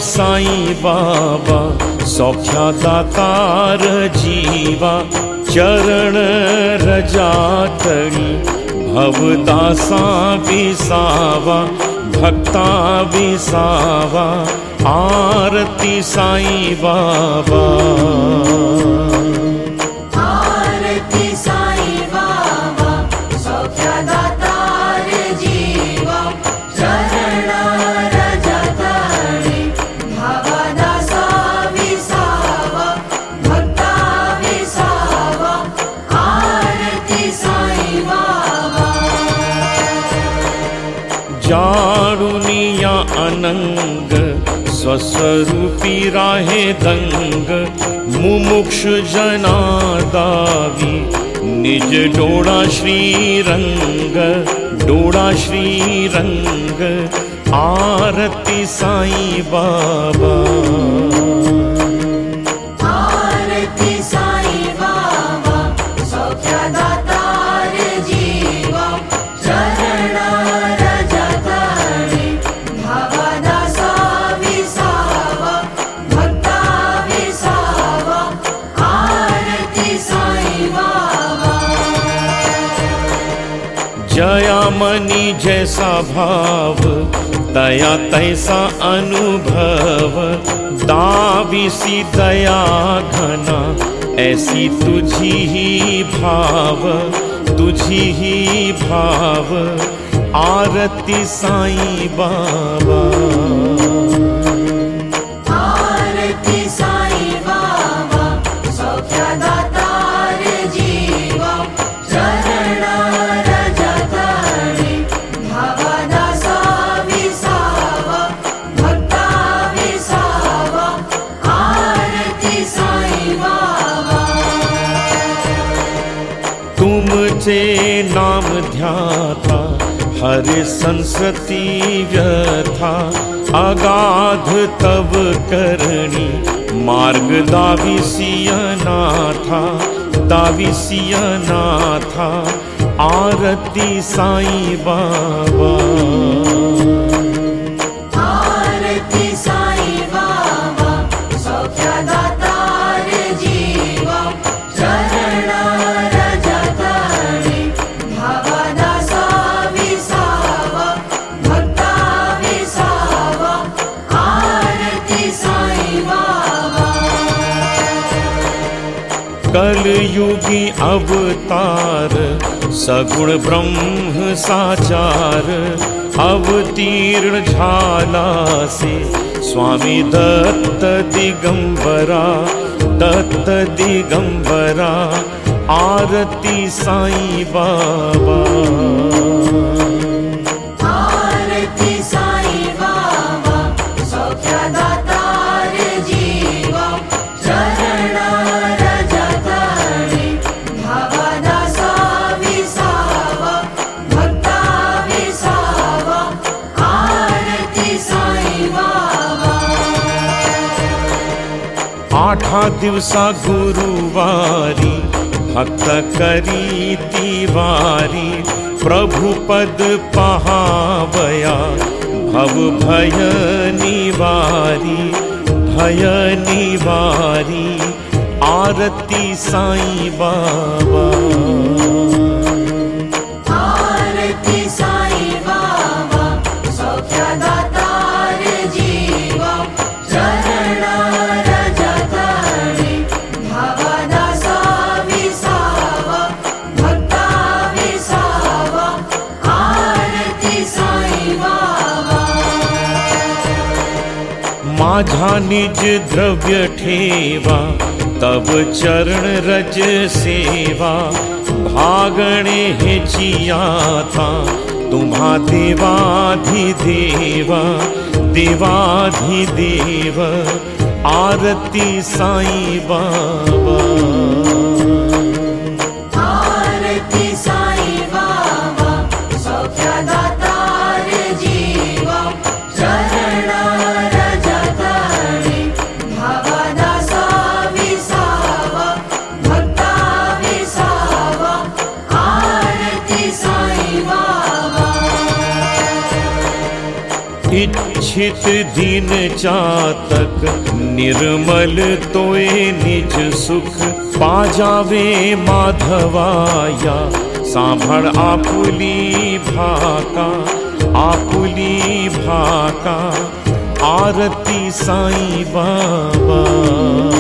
साईं बाबा सौख्यादातार जीवा चरण रजातड़ी भवदासा विसावा भक्ता विसावा आरती साईं बाबा। आरती साईं बाबा सौख्यादातार जीवा चरण रजतड़ी भवदासा विसावा भक्ता विसावा आरती साईं बाबा। जाड़ुनिया अनंग स्वस्वरूपी राहे दंग मुमुक्ष जना दावी निज डोड़ा श्रीरंग डोड़ा श्रीरंग आरती साईं बाबा। आरती साईं बाबा सौख्यादातार जीवा चरण रजतड़ी भवदासा विसावा भक्ता विसावा आरती साईं बाबा। जया मणि जैसा भाव दया तैसा अनुभव दाविसी दया घना ऐसी तुझी ही भाव तुझी ही भाव आरती साईं बाबा। आरती साईं बाबा सौख्यादातार जीवा चरण रजतड़ी भवदासा विसावा भक्ता विसावा आरती साईं बाबा। तुम जे नाम ध्याता हर संसति व्यथा अगाध तब करणी मार्ग दाविसियनाथा दाविसियनाथा आरती साईं बाबा। आरती साईं बाबा सौख्यादातार जीवा चरण रजतड़ी भवदासा विसावा भक्ता विसावा आरती साईं बाबा। कलयुगी अवतार सगुण ब्रह्म साचार अवतीर्ण झाला से स्वामी दत्त दिगंबरा दत्त दिगंबरा आरती साईं बाबा। आरती साईं बाबा सौख्यादातार जीवा चरण रजतड़ी भवदासा विसावा भक्ता विसावा आरती साईं बाबा। आठा दिवसा गुरुवारी भक्त करी तिवारी प्रभु पद पहावया भव भय निवारी आरती साईं बाबा। आरती साईं बाबा सौख्यादातार जीवा चरण रजतड़ी भवदासा विसावा भक्ता विसावा आरती साईं बाबा। माझा निज द्रव्य ठेवा तब चरण रज सेवा भागणे है जिया था तुम्हा देवाधिदेवा देवाधिदेव आरती साईं बाबा। आरती साईं बाबा सौख्यादातार जीवा चरण रजतड़ी भवदासा विसावा भक्ता विसावा आरती साईं बाबा। मूर्छित दीन चातक निर्मल तोए निज सुख पा जावे माधवाया सांभळ आपुली भाका आपुली भाका आरती साईं बाबा।